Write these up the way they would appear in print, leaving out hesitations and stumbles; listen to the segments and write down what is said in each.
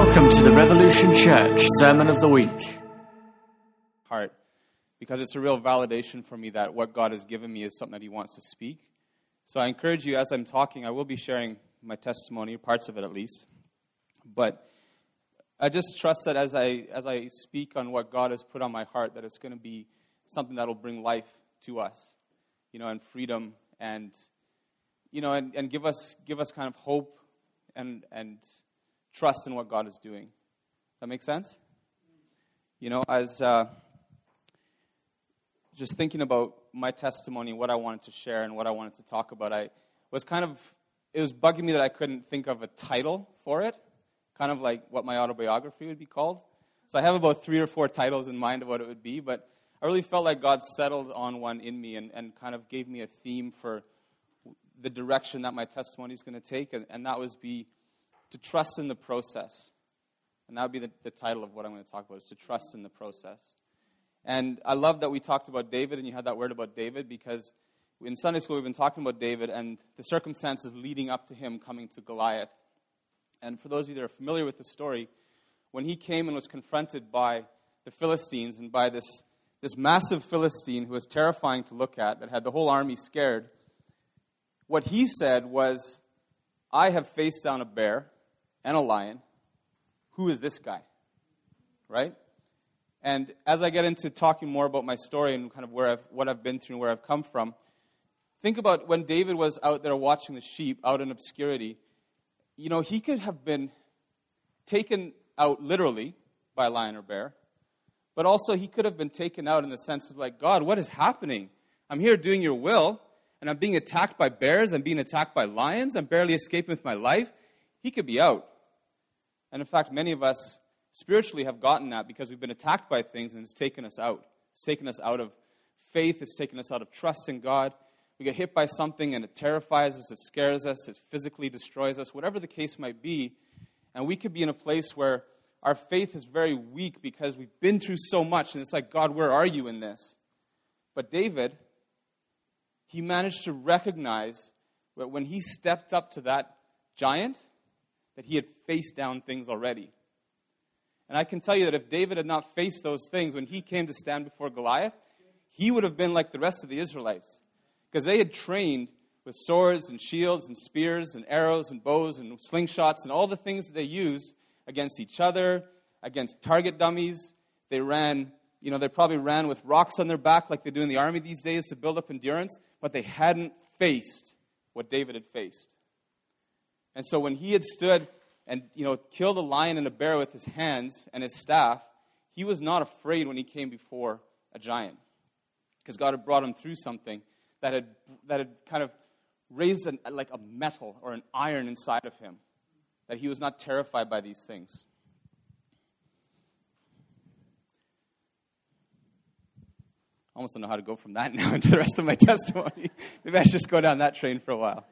Welcome to the Revolution Church Sermon of the Week. Heart, because it's a real validation for me that what God has given me is something that He wants to speak. So I encourage you, as I'm talking, I will be sharing my testimony, parts of it at least. But I just trust that as I speak on what God has put on my heart, that it's going to be something that will bring life to us, and freedom, and and give us kind of hope and trust in what God is doing. Does that make sense? As just thinking about my testimony, what I wanted to share and what I wanted to talk about, it was bugging me that I couldn't think of a title for it, kind of like what my autobiography would be called. So I have about 3 or 4 titles in mind of what it would be, but I really felt like God settled on one in me and kind of gave me a theme for the direction that my testimony is going to take, and that was to trust in the process. And that would be the title of what I'm going to talk about, is to trust in the process. And I love that we talked about David, and you had that word about David, because in Sunday school we've been talking about David and the circumstances leading up to him coming to Goliath. And for those of you that are familiar with the story, when he came and was confronted by the Philistines and by this massive Philistine who was terrifying to look at, that had the whole army scared, what he said was, "I have faced down a bear and a lion. Who is this guy?" Right? And as I get into talking more about my story and kind of what I've been through and where I've come from, think about when David was out there watching the sheep out in obscurity. He could have been taken out literally by a lion or bear, but also he could have been taken out in the sense of like, "God, what is happening? I'm here doing your will, and I'm being attacked by bears, I'm being attacked by lions, I'm barely escaping with my life." He could be out. And in fact, many of us spiritually have gotten that because we've been attacked by things and it's taken us out. It's taken us out of faith, it's taken us out of trust in God. We get hit by something and it terrifies us, it scares us, it physically destroys us, whatever the case might be. And we could be in a place where our faith is very weak because we've been through so much and it's like, "God, where are you in this?" But David, he managed to recognize that when he stepped up to that giant, that he had faced down things already. And I can tell you that if David had not faced those things, when he came to stand before Goliath, he would have been like the rest of the Israelites. Because they had trained with swords and shields and spears and arrows and bows and slingshots and all the things that they used against each other, against target dummies. They ran, they probably ran with rocks on their back like they do in the army these days to build up endurance, but they hadn't faced what David had faced. And so when he had stood and, killed a lion and a bear with his hands and his staff, he was not afraid when he came before a giant. Because God had brought him through something that had kind of raised like a metal or an iron inside of him. That he was not terrified by these things. I almost don't know how to go from that now into the rest of my testimony. Maybe I should just go down that train for a while.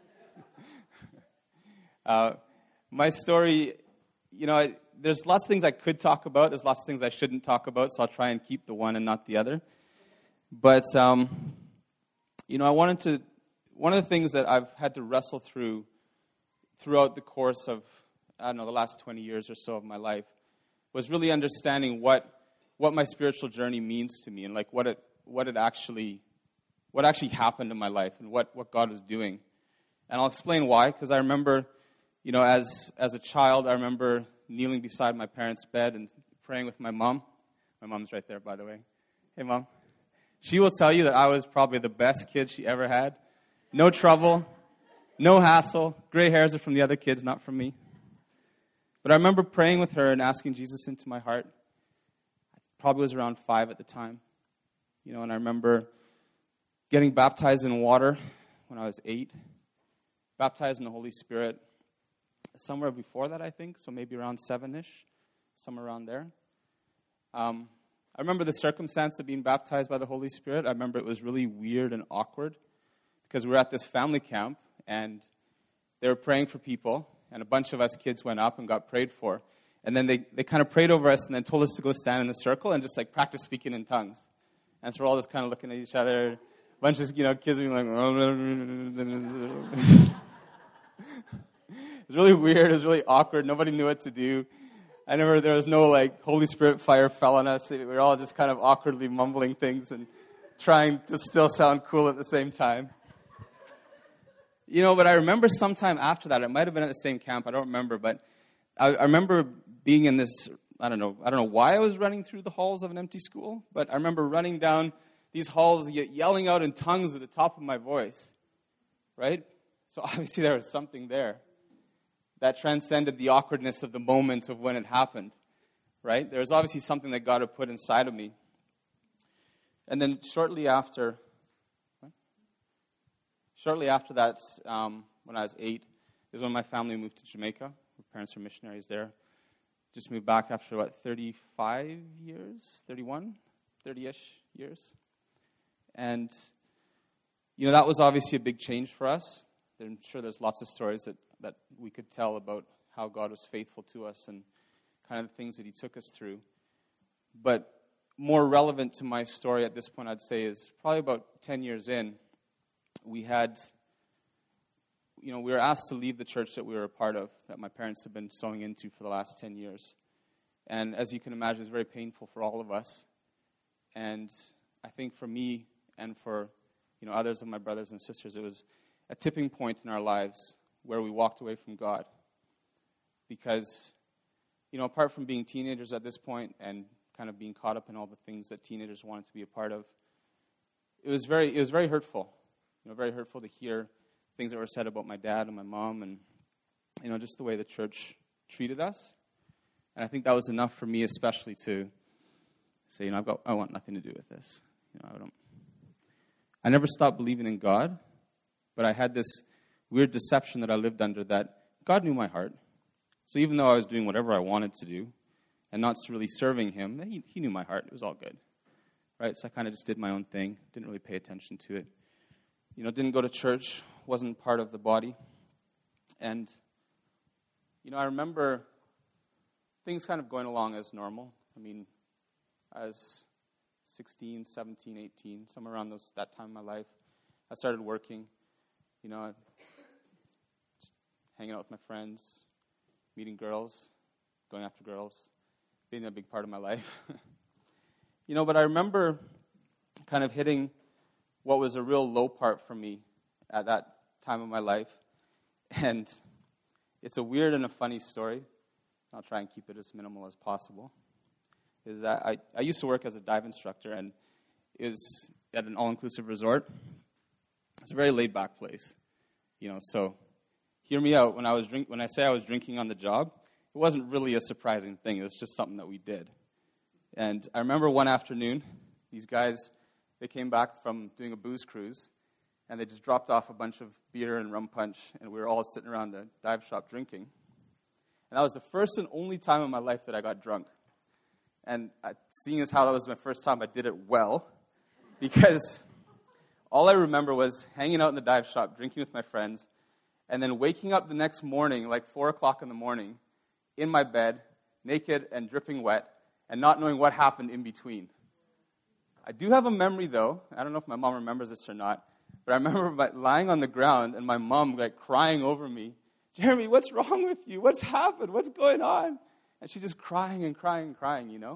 My story, there's lots of things I could talk about. There's lots of things I shouldn't talk about, so I'll try and keep the one and not the other. But, one of the things that I've had to wrestle throughout the course of, the last 20 years or so of my life, was really understanding what my spiritual journey means to me and like what actually happened in my life and what God was doing. And I'll explain why, because I remember, as a child, I remember kneeling beside my parents' bed and praying with my mom. My mom's right there, by the way. Hey, Mom. She will tell you that I was probably the best kid she ever had. No trouble, no hassle. Gray hairs are from the other kids, not from me. But I remember praying with her and asking Jesus into my heart. I probably was around 5 at the time. And I remember getting baptized in water when I was 8. Baptized in the Holy Spirit somewhere before that, I think. So maybe around 7-ish, somewhere around there. I remember the circumstance of being baptized by the Holy Spirit. I remember it was really weird and awkward because we were at this family camp and they were praying for people and a bunch of us kids went up and got prayed for. And then they kind of prayed over us and then told us to go stand in a circle and just like practice speaking in tongues. And so we're all just kind of looking at each other. A bunch of kids being like, it was really weird. It was really awkward. Nobody knew what to do. there was no like Holy Spirit fire fell on us. We were all just kind of awkwardly mumbling things and trying to still sound cool at the same time. But I remember sometime after that, it might have been at the same camp, I don't remember, but I remember being in this, I don't know why I was running through the halls of an empty school, but I remember running down these halls, yelling out in tongues at the top of my voice, right? So obviously there was something there that transcended the awkwardness of the moment of when it happened, right? There was obviously something that God had put inside of me. And then shortly after that, when I was 8, is when my family moved to Jamaica. My parents were missionaries there. Just moved back after, 30-ish years. And, that was obviously a big change for us. I'm sure there's lots of stories that we could tell about how God was faithful to us and kind of the things that he took us through. But more relevant to my story at this point, I'd say, is probably about 10 years in, we were asked to leave the church that we were a part of, that my parents have been sowing into for the last 10 years. And as you can imagine, it's very painful for all of us. And I think for me and for, others of my brothers and sisters, it was a tipping point in our lives where we walked away from God. Because, apart from being teenagers at this point and kind of being caught up in all the things that teenagers wanted to be a part of, it was very hurtful. Very hurtful to hear things that were said about my dad and my mom and, just the way the church treated us. And I think that was enough for me especially to say, I want nothing to do with this. I never stopped believing in God, but I had this weird deception that I lived under that God knew my heart. So even though I was doing whatever I wanted to do and not really serving him, he knew my heart. It was all good. Right? So I kind of just did my own thing, didn't really pay attention to it. Didn't go to church, wasn't part of the body. And, I remember things kind of going along as normal. I was 16, 17, 18, somewhere around that time in my life. I started working, just hanging out with my friends, meeting girls, going after girls, being a big part of my life. But I remember kind of hitting what was a real low part for me at that time of my life. And it's a weird and a funny story. I'll try and keep it as minimal as possible. Is that I used to work as a dive instructor, and it was at an all-inclusive resort. It's a very laid-back place, So, hear me out. When I say I was drinking on the job, it wasn't really a surprising thing. It was just something that we did. And I remember one afternoon, these guys, they came back from doing a booze cruise, and they just dropped off a bunch of beer and rum punch, and we were all sitting around the dive shop drinking. And that was the first and only time in my life that I got drunk. And seeing as how that was my first time, I did it well, because all I remember was hanging out in the dive shop, drinking with my friends, and then waking up the next morning, like 4 o'clock in the morning, in my bed, naked and dripping wet, and not knowing what happened in between. I do have a memory, though. I don't know if my mom remembers this or not, but I remember lying on the ground and my mom crying over me, "Jeremy, what's wrong with you? What's happened? What's going on?" And she's just crying and crying and crying, And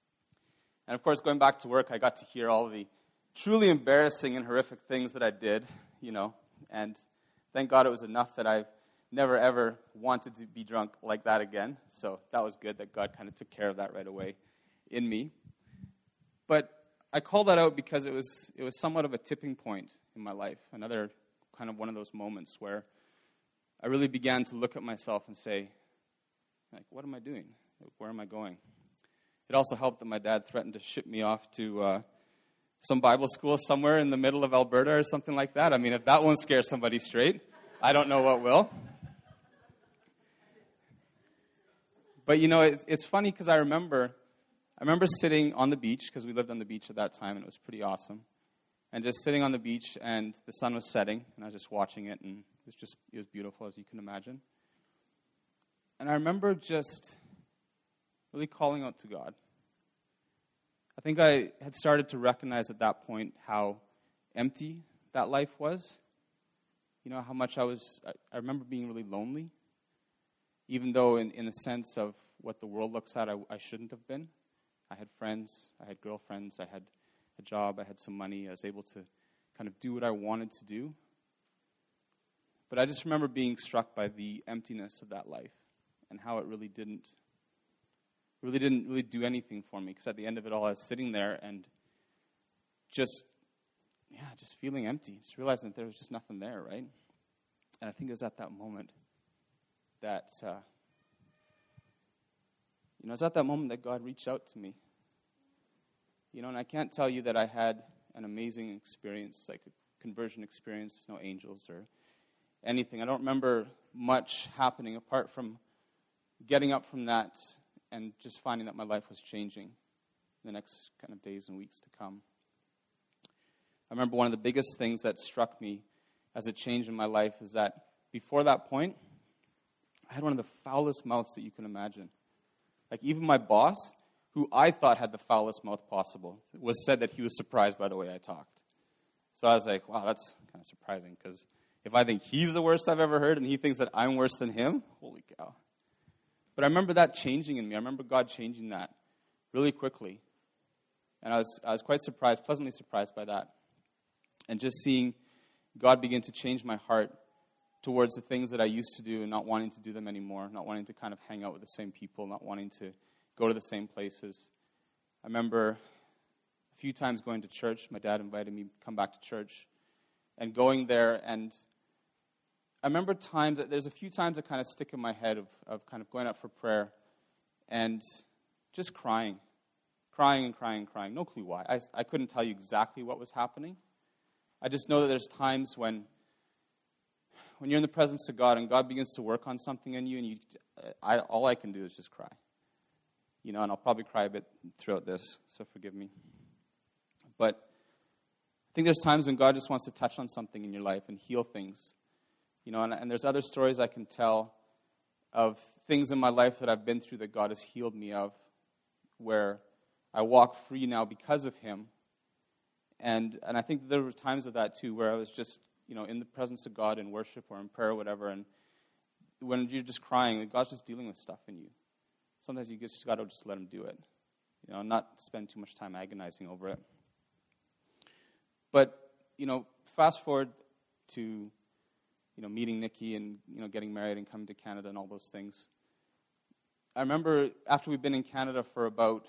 of course, going back to work, I got to hear all the truly embarrassing and horrific things that I did, And thank God it was enough that I've never, ever wanted to be drunk like that again. So that was good that God kind of took care of that right away in me. But I call that out because it was somewhat of a tipping point in my life. Another kind of one of those moments where I really began to look at myself and say, what am I doing? Where am I going? It also helped that my dad threatened to ship me off to some Bible school somewhere in the middle of Alberta or something like that. If that won't scare somebody straight, I don't know what will. But, it's funny because I remember sitting on the beach, because we lived on the beach at that time, and it was pretty awesome. And just sitting on the beach, and the sun was setting, and I was just watching it, and it was beautiful, as you can imagine. And I remember just really calling out to God. I think I had started to recognize at that point how empty that life was. How much I remember being really lonely. even though in the sense of what the world looks at, I shouldn't have been. I had friends, I had girlfriends, I had a job, I had some money. I was able to kind of do what I wanted to do. But I just remember being struck by the emptiness of that life and how it really didn't do anything for me. Because at the end of it all, I was sitting there and just feeling empty. Just realizing that there was just nothing there, right? And I think it was at that moment that, that God reached out to me. And I can't tell you that I had an amazing experience, like a conversion experience, no angels or anything. I don't remember much happening apart from getting up from that and just finding that my life was changing in the next kind of days and weeks to come. I remember one of the biggest things that struck me as a change in my life is that before that point, I had one of the foulest mouths that you can imagine. Like even my boss, who I thought had the foulest mouth possible, said that he was surprised by the way I talked. So I was like, wow, that's kind of surprising, because if I think he's the worst I've ever heard and he thinks that I'm worse than him, holy cow. But I remember that changing in me. I remember God changing that really quickly. And I was quite surprised, pleasantly surprised by that. And just seeing God begin to change my heart towards the things that I used to do and not wanting to do them anymore, not wanting to kind of hang out with the same people, not wanting to go to the same places. I remember a few times going to church. My dad invited me to come back to church and going there. And I remember there's a few times that kind of stick in my head of kind of going up for prayer and just crying. No clue why. I couldn't tell you exactly what was happening. I just know that there's times when you're in the presence of God and God begins to work on something in you, and all I can do is just cry. And I'll probably cry a bit throughout this, so forgive me. But I think there's times when God just wants to touch on something in your life and heal things. And there's other stories I can tell of things in my life that I've been through that God has healed me of, where I walk free now because of Him. And I think there were times of that too, where I was just, in the presence of God in worship or in prayer or whatever, and when you're just crying, God's just dealing with stuff in you. Sometimes you just got to just let Him do it, not spend too much time agonizing over it. But, fast forward to, meeting Nikki and, getting married and coming to Canada and all those things. I remember after we'd been in Canada for about,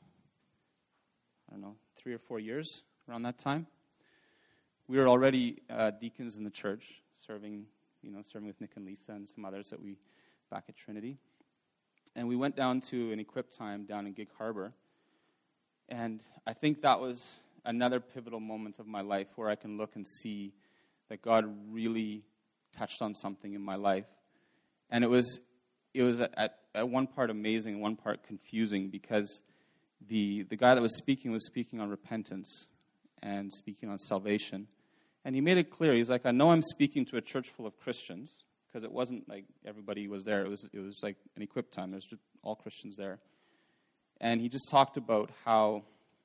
3 or 4 years, around that time, we were already deacons in the church, serving with Nick and Lisa and some others that we back at Trinity. And we went down to an equip time down in Gig Harbor. And I think that was another pivotal moment of my life where I can look and see that God really touched on something in my life. And it was at one part amazing, one part confusing, because the guy that was speaking on repentance and speaking on salvation. And he made it clear. He's like, I know I'm speaking to a church full of Christians, because it wasn't like everybody was there. It was like an equip time. There's just all Christians there. And he just talked about how,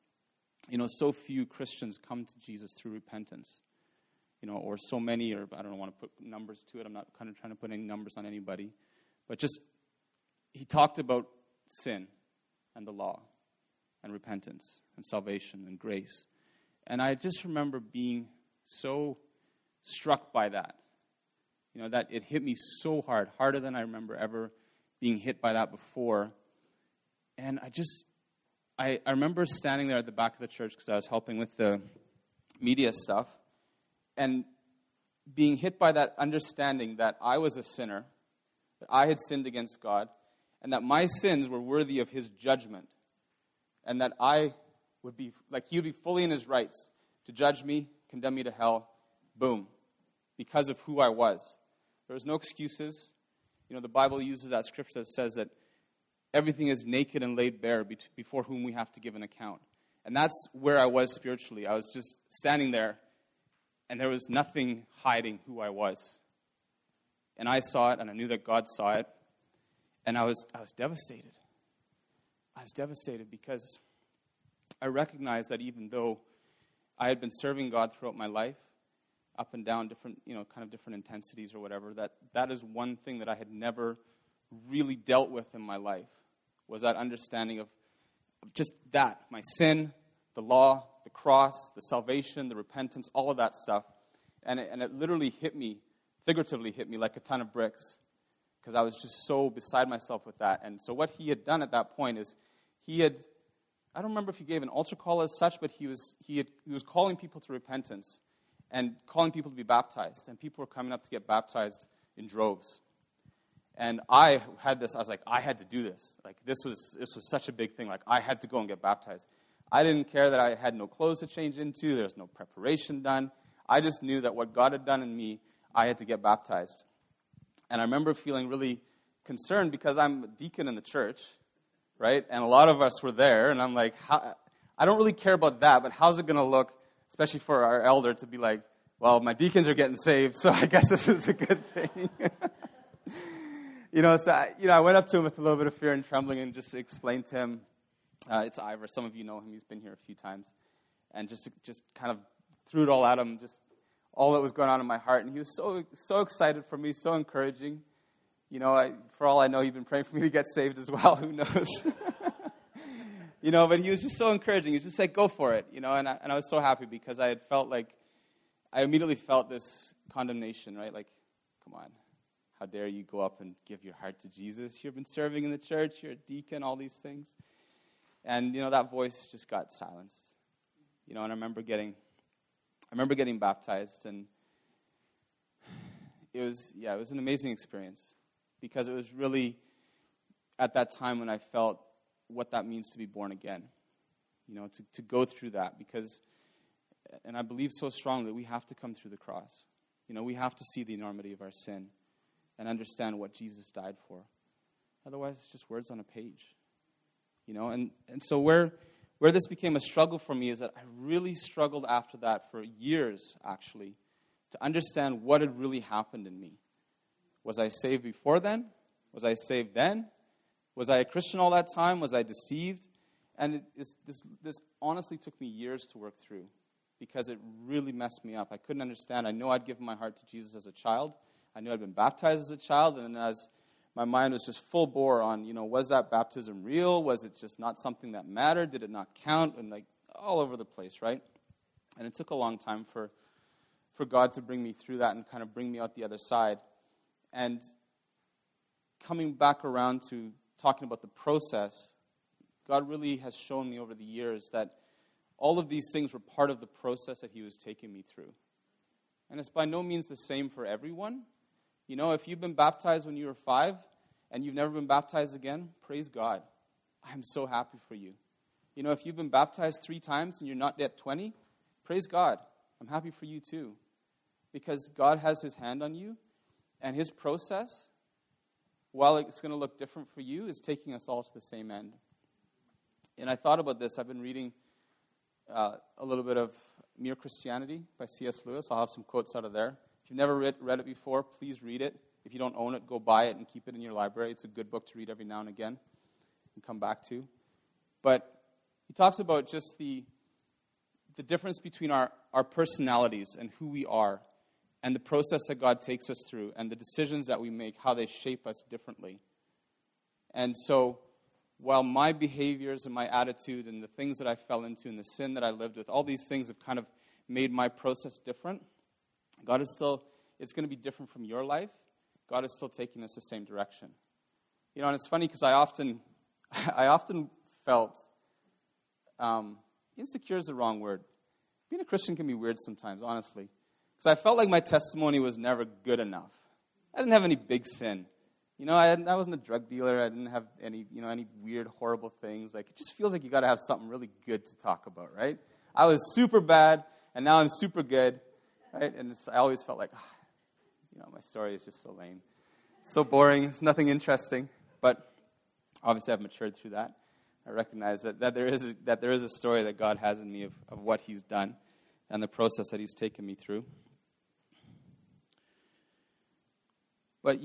so few Christians come to Jesus through repentance. Or so many, or I don't want to put numbers to it. I'm not kind of trying to put any numbers on anybody. But just, he talked about sin and the law and repentance and salvation and grace. And I just remember being so struck by that. That it hit me so hard, harder than I remember ever being hit by that before. And I remember standing there at the back of the church because I was helping with the media stuff, and being hit by that understanding that I was a sinner, that I had sinned against God, and that my sins were worthy of His judgment, and that I would be, like, He would be fully in His rights to judge me, condemn me to hell, boom, because of who I was. There was no excuses. The Bible uses that scripture that says that everything is naked and laid bare before whom we have to give an account. And that's where I was spiritually. I was just standing there, and there was nothing hiding who I was. And I saw it, and I knew that God saw it, and I was devastated. I was devastated because I recognized that even though I had been serving God throughout my life, up and down different, kind of different intensities or whatever, that is one thing that I had never really dealt with in my life was that understanding of just that, my sin, the law, the cross, the salvation, the repentance, all of that stuff. And it literally figuratively hit me like a ton of bricks, because I was just so beside myself with that. And so what he had done at that point is I don't remember if he gave an altar call as such, but he was calling people to repentance and calling people to be baptized. And people were coming up to get baptized in droves. And I was like, I had to do this. Like, this was such a big thing. Like, I had to go and get baptized. I didn't care that I had no clothes to change into. There was no preparation done. I just knew that what God had done in me, I had to get baptized. And I remember feeling really concerned because I'm a deacon in the church, right? And a lot of us were there. And I'm like, I don't really care about that, but how's it going to look, especially for our elder, to be like, well, my deacons are getting saved, so I guess this is a good thing. I went up to him with a little bit of fear and trembling and just explained to him, it's Ivor, some of you know him, he's been here a few times, and just kind of threw it all at him, just all that was going on in my heart. And he was so excited for me, so encouraging. For all I know, he'd been praying for me to get saved as well. Who knows? But he was just so encouraging. He was just like, go for it. And I was so happy because I immediately felt this condemnation, right? Like, come on. How dare you go up and give your heart to Jesus? You've been serving in the church. You're a deacon, all these things. And, that voice just got silenced. And I remember getting baptized, and it was an amazing experience, because it was really at that time when I felt what that means to be born again, to go through that, and I believe so strongly that we have to come through the cross. We have to see the enormity of our sin and understand what Jesus died for. Otherwise, it's just words on a page. And so where this became a struggle for me is that I really struggled after that for years, actually, to understand what had really happened in me. Was I saved before then? Was I saved then? Was I a Christian all that time? Was I deceived? And this honestly took me years to work through, because it really messed me up. I couldn't understand. I know I'd given my heart to Jesus as a child. I knew I'd been baptized as a child, and as my mind was just full bore on, was that baptism real? Was it just not something that mattered? Did it not count? And all over the place, right? And it took a long time for God to bring me through that and kind of bring me out the other side. And coming back around to talking about the process, God really has shown me over the years that all of these things were part of the process that he was taking me through. And it's by no means the same for everyone. If you've been baptized when you were 5 and you've never been baptized again, praise God. I'm so happy for you. If you've been baptized 3 times and you're not yet 20, praise God. I'm happy for you too. Because God has his hand on you, and his process, while it's going to look different for you, is taking us all to the same end. And I thought about this. I've been reading a little bit of Mere Christianity by C.S. Lewis. I'll have some quotes out of there. If you've never read it before, please read it. If you don't own it, go buy it and keep it in your library. It's a good book to read every now and again and come back to. But he talks about just the difference between our personalities and who we are, and the process that God takes us through, and the decisions that we make, how they shape us differently. And so, while my behaviors and my attitude and the things that I fell into and the sin that I lived with, all these things have kind of made my process different, God is still, it's going to be different from your life. God is still taking us the same direction. And it's funny because I often felt, insecure is the wrong word. Being a Christian can be weird sometimes, honestly. Because I felt like my testimony was never good enough. I didn't have any big sin. I wasn't a drug dealer. I didn't have any weird, horrible things. It just feels like you got to have something really good to talk about, right? I was super bad, and now I'm super good, right? And I always felt like, my story is just so lame, so boring. It's nothing interesting. But obviously, I've matured through that. I recognize that there is a story that God has in me of what he's done and the process that he's taken me through. But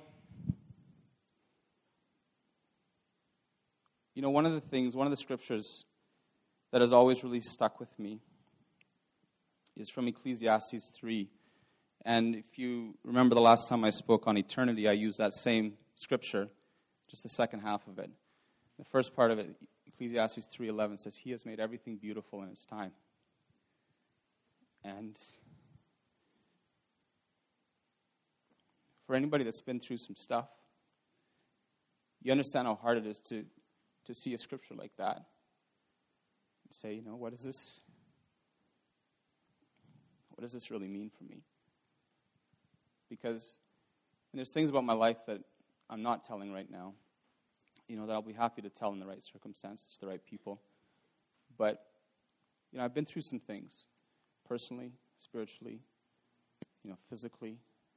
one of the scriptures that has always really stuck with me is from Ecclesiastes 3. And if you remember the last time I spoke on eternity, I used that same scripture, just the second half of it. The first part of it, Ecclesiastes 3:11, says, He has made everything beautiful in its time. And for anybody that's been through some stuff, you understand how hard it is to see a scripture like that and say, what is this? What does this really mean for me? Because there's things about my life that I'm not telling right now, that I'll be happy to tell in the right circumstances to the right people. But, I've been through some things, personally, spiritually, physically.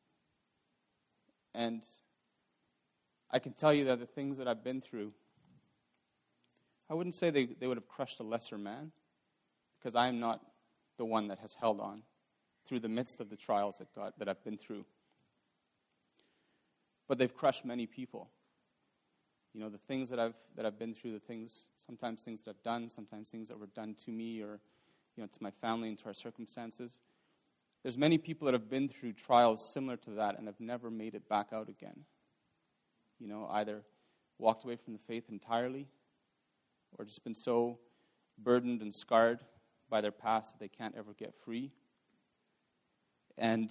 And I can tell you that the things that I've been through, I wouldn't say they would have crushed a lesser man, because I am not the one that has held on through the midst of the trials that I've been through. But they've crushed many people. The things that I've been through, sometimes things that I've done, sometimes things that were done to me or, to my family and to our circumstances. There's many people that have been through trials similar to that and have never made it back out again. Either walked away from the faith entirely or just been so burdened and scarred by their past that they can't ever get free. And,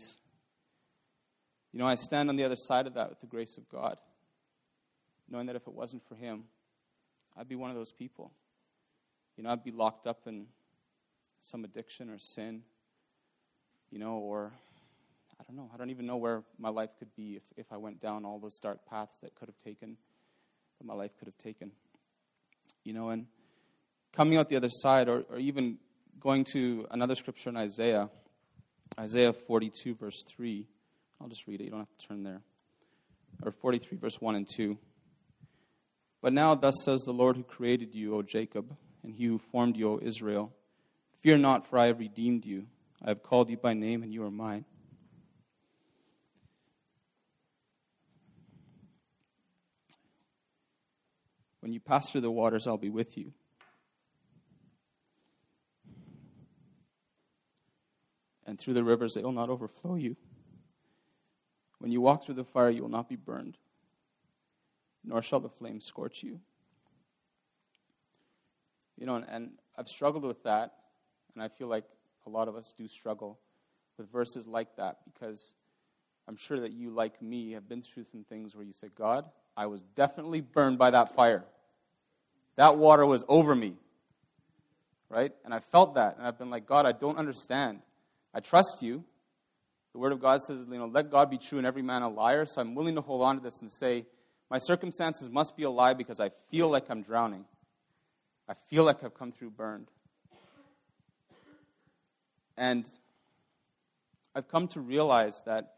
I stand on the other side of that with the grace of God, knowing that if it wasn't for Him, I'd be one of those people. I'd be locked up in some addiction or sin, or I don't know. I don't even know where my life could be if I went down all those dark paths that my life could have taken. And coming out the other side, or even going to another scripture in Isaiah 42, verse 3. I'll just read it. You don't have to turn there. Or 43, verse 1 and 2. But now thus says the Lord who created you, O Jacob, and He who formed you, O Israel, fear not, for I have redeemed you. I have called you by name, and you are mine. When you pass through the waters, I'll be with you. And through the rivers, they will not overflow you. When you walk through the fire, you will not be burned, nor shall the flames scorch you. And I've struggled with that, and I feel like a lot of us do struggle with verses like that, because I'm sure that you, like me, have been through some things where you say, God, I was definitely burned by that fire. That water was over me, right? And I felt that, and I've been like, God, I don't understand. I trust you. The Word of God says, let God be true and every man a liar. So I'm willing to hold on to this and say, my circumstances must be a lie because I feel like I'm drowning. I feel like I've come through burned. And I've come to realize that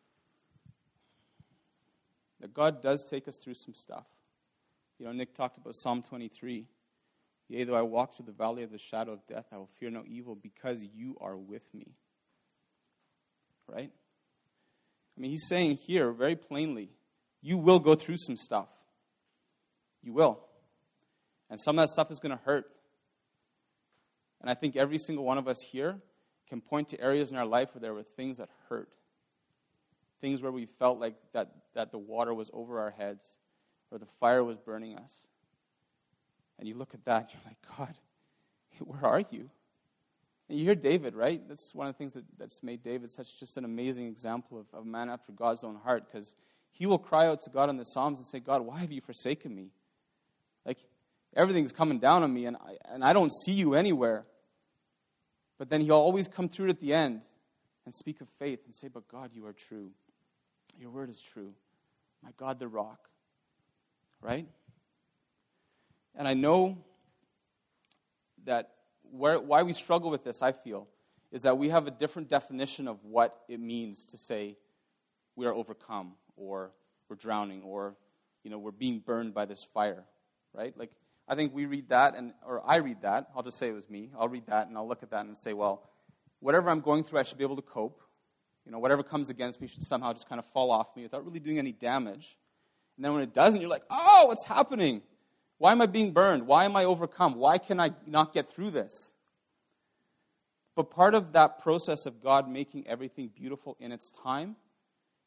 God does take us through some stuff. Nick talked about Psalm 23. Yea, though I walk through the valley of the shadow of death, I will fear no evil because you are with me. Right? He's saying here very plainly, you will go through some stuff. You will. And some of that stuff is going to hurt. And I think every single one of us here can point to areas in our life where there were things that hurt. Things where we felt like that the water was over our heads or the fire was burning us. And you look at that and you're like, God, where are you? And you hear David, right? That's one of the things that's made David such just an amazing example of a man after God's own heart, because he will cry out to God in the Psalms and say, God, why have you forsaken me? Like, everything's coming down on me, and I don't see you anywhere. But then he'll always come through at the end and speak of faith and say, but God, you are true. Your word is true. My God, the rock. Right? And I know that why we struggle with this, I feel, is that we have a different definition of what it means to say we are overcome, or we're drowning, or we're being burned by this fire, right? Like, I think we read that, or I read that. I'll just say it was me. I'll read that, and I'll look at that and say, well, whatever I'm going through, I should be able to cope. Whatever comes against me should somehow just kind of fall off me without really doing any damage. And then when it doesn't, you're like, oh, what's happening? Why am I being burned? Why am I overcome? Why can I not get through this? But part of that process of God making everything beautiful in its time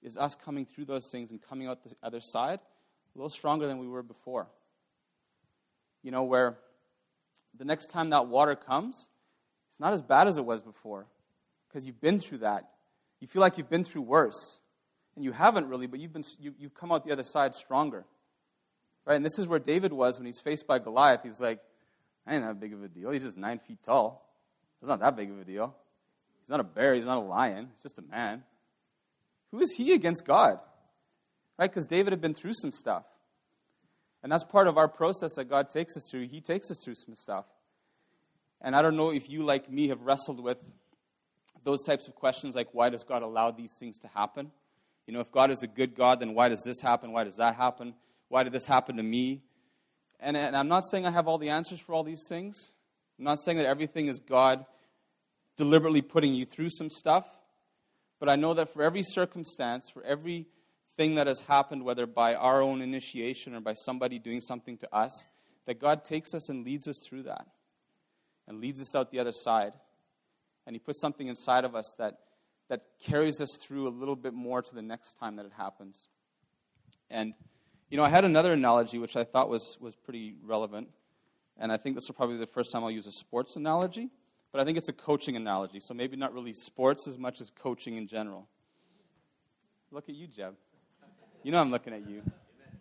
is us coming through those things and coming out the other side a little stronger than we were before. You know, where the next time that water comes, it's not as bad as it was before because you've been through that. You feel like you've been through worse. And you haven't really, but you've come out the other side stronger. Right? And this is where David was when he's faced by Goliath. He's like, I ain't that big of a deal. He's just 9 feet tall. It's not that big of a deal. He's not a bear. He's not a lion. He's just a man. Who is he against God? Right? Because David had been through some stuff. And that's part of our process that God takes us through. He takes us through some stuff. And I don't know if you, like me, have wrestled with those types of questions, like why does God allow these things to happen? You know, if God is a good God, then why does this happen? Why does that happen? Why did this happen to me? And I'm not saying I have all the answers for all these things. I'm not saying that everything is God deliberately putting you through some stuff. But I know that for every circumstance, for everything that has happened, whether by our own initiation or by somebody doing something to us, that God takes us and leads us through that and leads us out the other side. And he puts something inside of us that carries us through a little bit more to the next time that it happens. And, you know, I had another analogy which I thought was pretty relevant. And I think this will probably be the first time I'll use a sports analogy. But I think it's a coaching analogy. So maybe not really sports as much as coaching in general. Look at you, Jeb. You know I'm looking at you.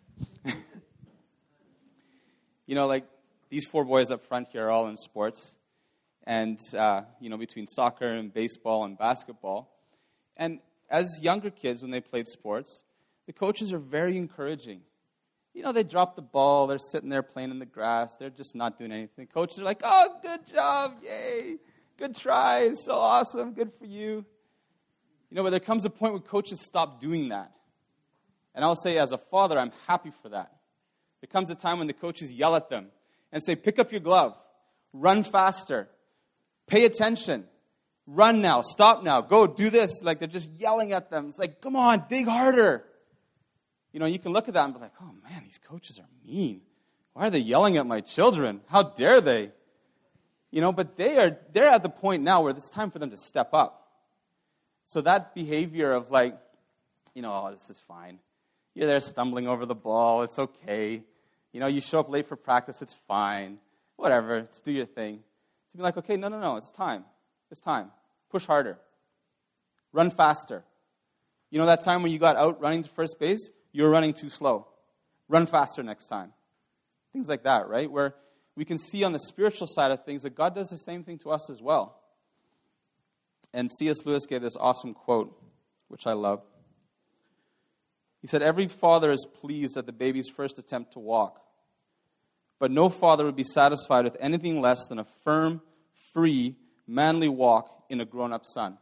You know, like these 4 boys up front here are all in sports. And, you know, between soccer and baseball and basketball. And as younger kids, when they played sports, the coaches are very encouraging. You know, they drop the ball. They're sitting there playing in the grass. They're just not doing anything. Coaches are like, oh, good job. Yay. Good try. So awesome. Good for you. You know, but there comes a point where coaches stop doing that. And I'll say, as a father, I'm happy for that. There comes a time when the coaches yell at them and say, pick up your glove. Run faster. Pay attention. Run now. Stop now. Go do this. Like they're just yelling at them. It's like, come on, dig harder. You know, you can look at that and be like, oh man, these coaches are mean. Why are they yelling at my children? How dare they? You know, but they're at the point now where it's time for them to step up. So that behavior of like, you know, oh, this is fine. You're there stumbling over the ball. It's okay. You know, you show up late for practice. It's fine. Whatever. Just do your thing. To be like, okay, no, it's time. It's time. Push harder. Run faster. You know that time when you got out running to first base? You were running too slow. Run faster next time. Things like that, right? Where we can see on the spiritual side of things that God does the same thing to us as well. And C.S. Lewis gave this awesome quote, which I love. He said, every father is pleased at the baby's first attempt to walk. But no father would be satisfied with anything less than a firm, free, manly walk in a grown-up son.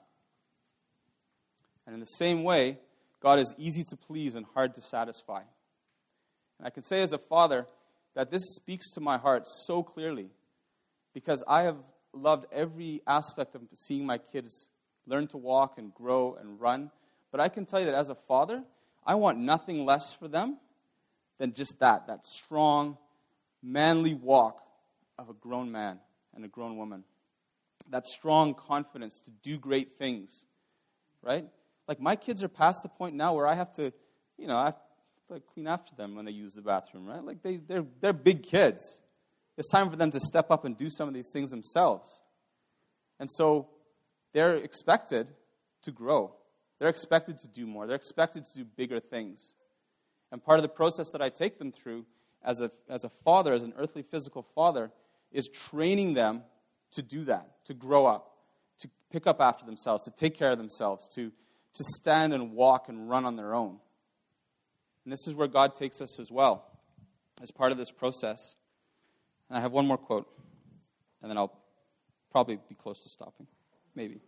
And in the same way, God is easy to please and hard to satisfy. And I can say as a father that this speaks to my heart so clearly because I have loved every aspect of seeing my kids learn to walk and grow and run. But I can tell you that as a father, I want nothing less for them than just that strong, manly walk of a grown man and a grown woman. That strong confidence to do great things, right? Like my kids are past the point now where I have to, you know, I have to clean after them when they use the bathroom, right? Like they're big kids. It's time for them to step up and do some of these things themselves. And so they're expected to grow. They're expected to do more. They're expected to do bigger things. And part of the process that I take them through as a father, as an earthly physical father, is training them to do that, to grow up, to pick up after themselves, to take care of themselves, to stand and walk and run on their own. And this is where God takes us as well, as part of this process. And I have one more quote, and then I'll probably be close to stopping. Maybe.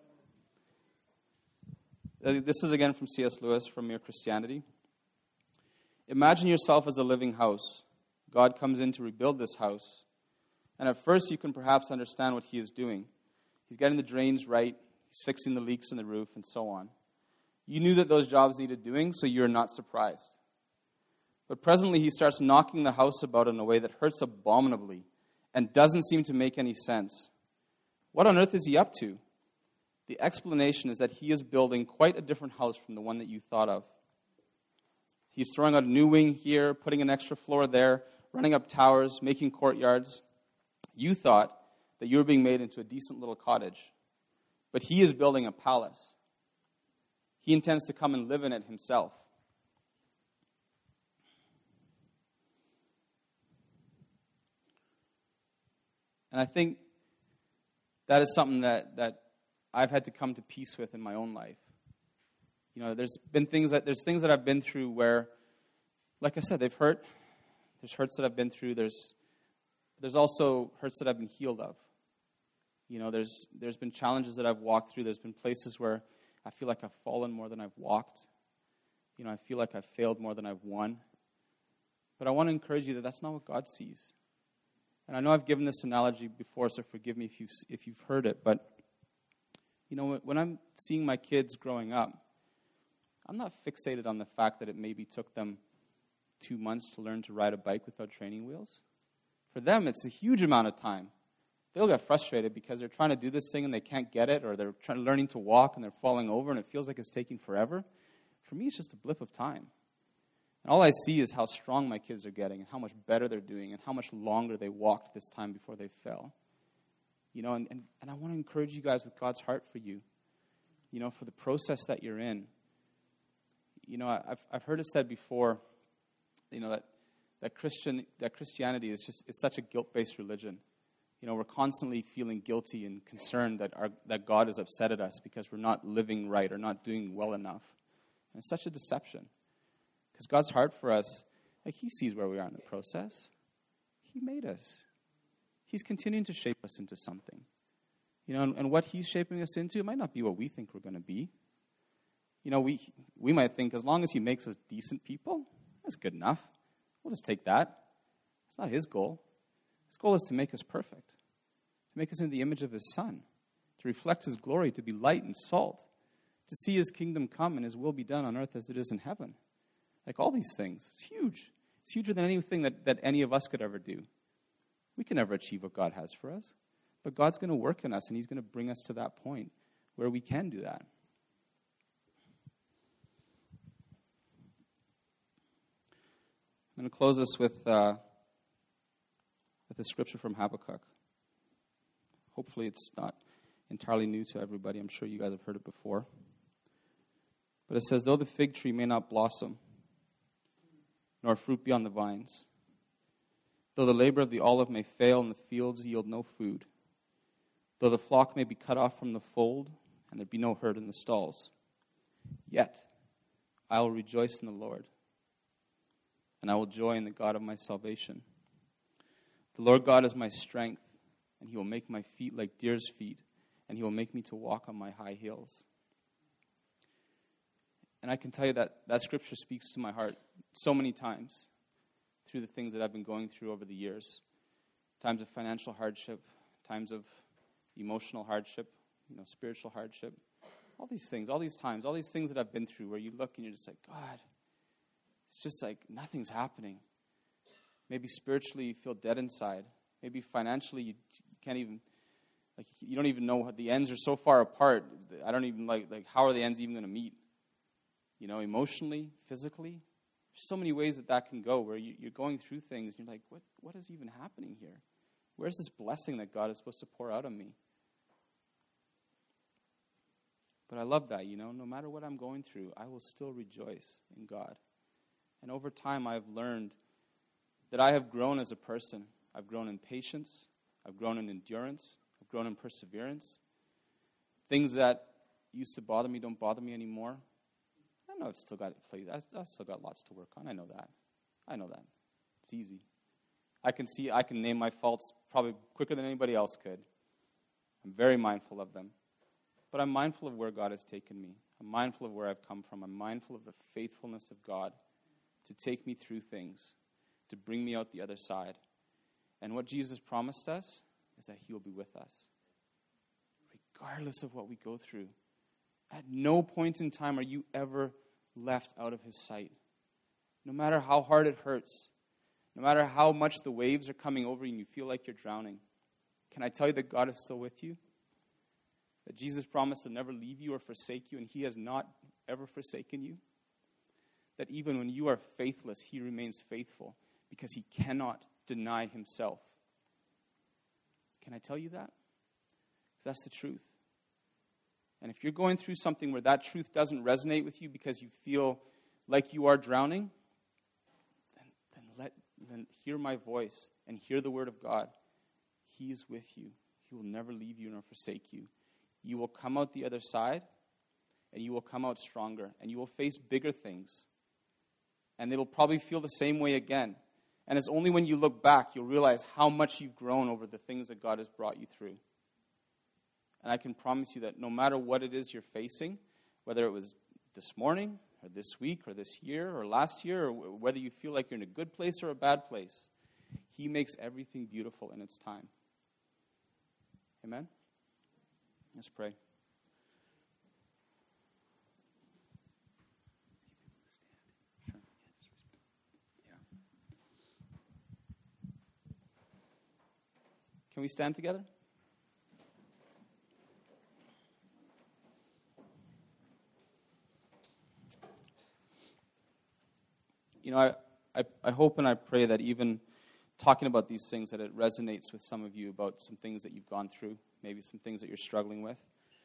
This is again from C.S. Lewis, from Mere Christianity. Imagine yourself as a living house. God comes in to rebuild this house. And at first you can perhaps understand what he is doing. He's getting the drains right. He's fixing the leaks in the roof and so on. You knew that those jobs needed doing, so you're not surprised. But presently he starts knocking the house about in a way that hurts abominably and doesn't seem to make any sense. What on earth is he up to? The explanation is that he is building quite a different house from the one that you thought of. He's throwing out a new wing here, putting an extra floor there, running up towers, making courtyards. You thought that you were being made into a decent little cottage, but he is building a palace. He intends to come and live in it himself. And I think that is something that I've had to come to peace with in my own life. You know, there's things that I've been through where, like I said, they've hurt. There's hurts that I've been through. There's also hurts that I've been healed of. You know, there's been challenges that I've walked through. There's been places where I feel like I've fallen more than I've walked. You know, I feel like I've failed more than I've won. But I want to encourage you that that's not what God sees. And I know I've given this analogy before, so forgive me if you've heard it. But, you know, when I'm seeing my kids growing up, I'm not fixated on the fact that it maybe took them 2 months to learn to ride a bike without training wheels. For them, it's a huge amount of time. They'll get frustrated because they're trying to do this thing and they can't get it, or they're learning to walk and they're falling over and it feels like it's taking forever. For me, it's just a blip of time. And all I see is how strong my kids are getting and how much better they're doing and how much longer they walked this time before they fell. You know, and I want to encourage you guys with God's heart for you, you know, for the process that you're in. You know, I've heard it said before, you know, that Christianity is such a guilt-based religion. You know, we're constantly feeling guilty and concerned that God is upset at us because we're not living right or not doing well enough. And it's such a deception. Because God's heart for us, like, he sees where we are in the process. He made us. He's continuing to shape us into something. You know, and what he's shaping us into, it might not be what we think we're going to be. You know, we might think as long as he makes us decent people, that's good enough. We'll just take that. It's not his goal. His goal is to make us perfect, to make us in the image of his Son, to reflect his glory, to be light and salt, to see his kingdom come and his will be done on earth as it is in heaven. Like all these things. It's huge. It's huger than anything that any of us could ever do. We can never achieve what God has for us. But God's going to work in us, and he's going to bring us to that point where we can do that. I'm going to close this with a scripture from Habakkuk. Hopefully it's not entirely new to everybody. I'm sure you guys have heard it before. But it says, though the fig tree may not blossom, nor fruit be on the vines, though the labor of the olive may fail and the fields yield no food, though the flock may be cut off from the fold and there be no herd in the stalls, yet I will rejoice in the Lord, and I will joy in the God of my salvation. The Lord God is my strength, and he will make my feet like deer's feet, and he will make me to walk on my high hills. And I can tell you that scripture speaks to my heart so many times through the things that I've been going through over the years. Times of financial hardship, times of emotional hardship, you know, spiritual hardship. All these things, all these times, all these things that I've been through where you look and you're just like, God, it's just like nothing's happening. Maybe spiritually you feel dead inside. Maybe financially you can't even, like, you don't even know what the ends are so far apart. I don't even like how are the ends even going to meet? You know, emotionally, physically. There's so many ways that can go where you're going through things and you're like, what is even happening here? Where's this blessing that God is supposed to pour out on me? But I love that, you know, no matter what I'm going through, I will still rejoice in God. And over time, I've learned that I have grown as a person. I've grown in patience. I've grown in endurance. I've grown in perseverance. Things that used to bother me don't bother me anymore. I know I've still got I've still got lots to work on. I know that. It's easy. I can name my faults probably quicker than anybody else could. I'm very mindful of them. But I'm mindful of where God has taken me. I'm mindful of where I've come from. I'm mindful of the faithfulness of God to take me through things, to bring me out the other side. And what Jesus promised us is that he will be with us, regardless of what we go through. At no point in time are you ever left out of his sight. No matter how hard it hurts, no matter how much the waves are coming over you and you feel like you're drowning, can I tell you that God is still with you? That Jesus promised to never leave you or forsake you, and he has not ever forsaken you. That even when you are faithless, he remains faithful because he cannot deny himself. Can I tell you that? Because that's the truth. And if you're going through something where that truth doesn't resonate with you because you feel like you are drowning, then hear my voice and hear the word of God. He is with you. He will never leave you nor forsake you. You will come out the other side, and you will come out stronger, and you will face bigger things. And they will probably feel the same way again. And it's only when you look back, you'll realize how much you've grown over the things that God has brought you through. And I can promise you that no matter what it is you're facing, whether it was this morning, or this week, or this year, or last year, or whether you feel like you're in a good place or a bad place, he makes everything beautiful in its time. Amen? Let's pray. Sure. Yeah. Can we stand together? You know, I hope and I pray that even talking about these things, that it resonates with some of you about some things that you've gone through, maybe some things that you're struggling with.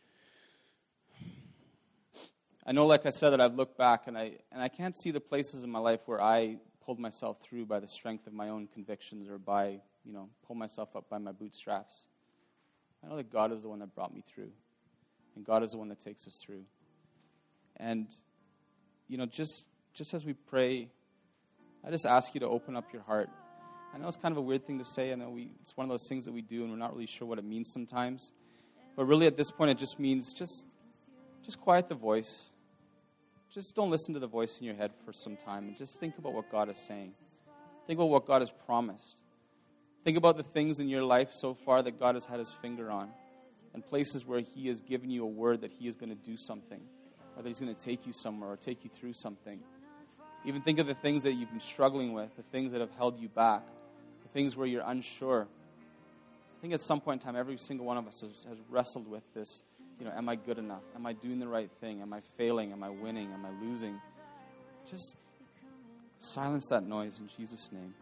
I know, like I said, that I've looked back and I can't see the places in my life where I pulled myself through by the strength of my own convictions or by, pull myself up by my bootstraps. I know that God is the one that brought me through, and God is the one that takes us through. And, just as we pray, I just ask you to open up your heart. I know it's kind of a weird thing to say. I know it's one of those things that we do, and we're not really sure what it means sometimes. But really, at this point, it just means just quiet the voice. Just don't listen to the voice in your head for some time, and just think about what God is saying. Think about what God has promised. Think about the things in your life so far that God has had his finger on, and places where he has given you a word that he is going to do something, or that he's going to take you somewhere or take you through something. Even think of the things that you've been struggling with, the things that have held you back, the things where you're unsure. I think at some point in time, every single one of us has wrestled with this, am I good enough? Am I doing the right thing? Am I failing? Am I winning? Am I losing? Just silence that noise in Jesus' name.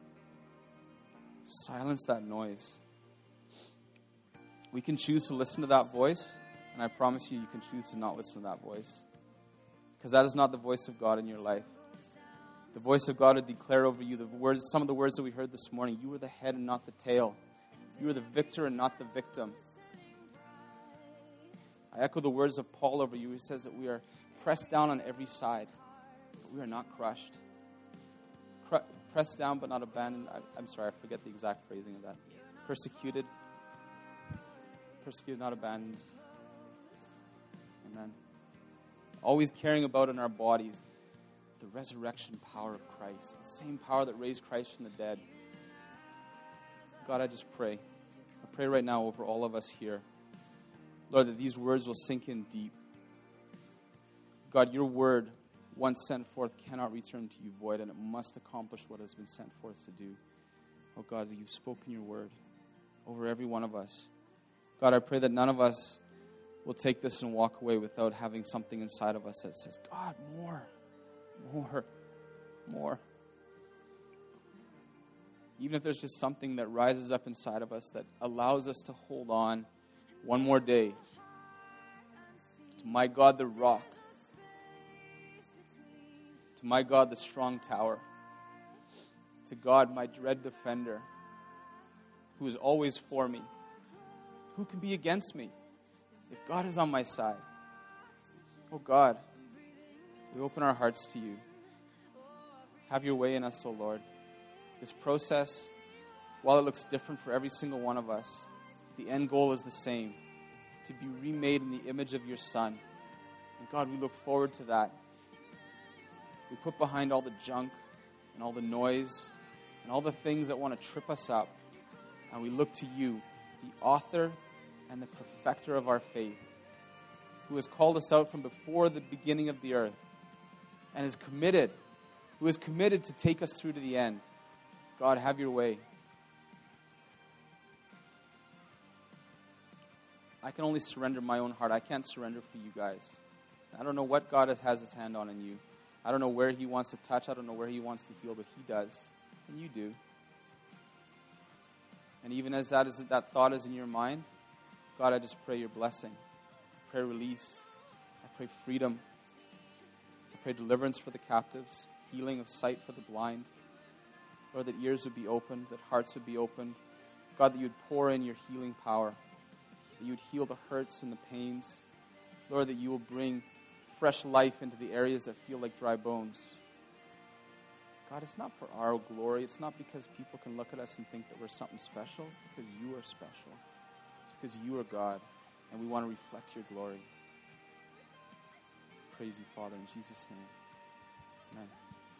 Silence that noise. We can choose to listen to that voice, and I promise you can choose to not listen to that voice. Because that is not the voice of God in your life. The voice of God to declare over you some of the words that we heard this morning. You are the head and not the tail. You are the victor and not the victim. I echo the words of Paul over you. He says that we are pressed down on every side, but we are not crushed. Pressed down but not abandoned. I'm sorry, I forget the exact phrasing of that. Persecuted, not abandoned. Amen. Always carrying about in our bodies the resurrection power of Christ, the same power that raised Christ from the dead. God, I just pray. I pray right now over all of us here, Lord, that these words will sink in deep. God, your word, once sent forth, cannot return to you void, and it must accomplish what has been sent forth to do. Oh God, that you've spoken your word over every one of us. God, I pray that none of us will take this and walk away without having something inside of us that says, God, more. Even if there's just something that rises up inside of us that allows us to hold on one more day to my God, the rock, to my God, the strong tower, to God, my dread defender, who is always for me. Who can be against me if God is on my side? Oh God, we open our hearts to you. Have your way in us, oh Lord. This process, while it looks different for every single one of us, the end goal is the same, to be remade in the image of your Son. And God, we look forward to that. We put behind all the junk and all the noise and all the things that want to trip us up, and we look to you, the author and the perfecter of our faith, who has called us out from before the beginning of the earth and who is committed to take us through to the end. God, have your way. I can only surrender my own heart. I can't surrender for you guys. I don't know what God has his hand on in you. I don't know where he wants to touch. I don't know where he wants to heal, but he does. And you do. And even as that thought is in your mind, God, I just pray your blessing. I pray release. I pray freedom. I pray deliverance for the captives, healing of sight for the blind. Lord, that ears would be opened, that hearts would be opened. God, that you would pour in your healing power, that you would heal the hurts and the pains. Lord, that you will bring fresh life into the areas that feel like dry bones. God, it's not for our glory. It's not because people can look at us and think that we're something special. It's because you are special. It's because you are God, and we want to reflect your glory. Praise you, Father, in Jesus' name. Amen.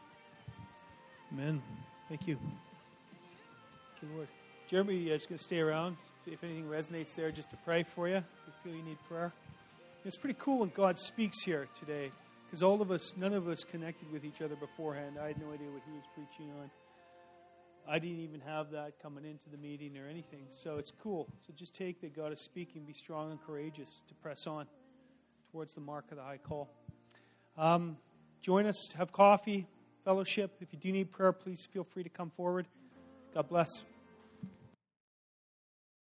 Amen. Thank you. Thank you, Lord. Jeremy is going to stay around. If anything resonates there, just to pray for you. If you feel you need prayer. It's pretty cool when God speaks here today, because none of us connected with each other beforehand. I had no idea what he was preaching on. I didn't even have that coming into the meeting or anything. So it's cool. So just take that God is speaking, be strong and courageous to press on towards the mark of the high call. Join us, have coffee, fellowship. If you do need prayer, please feel free to come forward. God bless.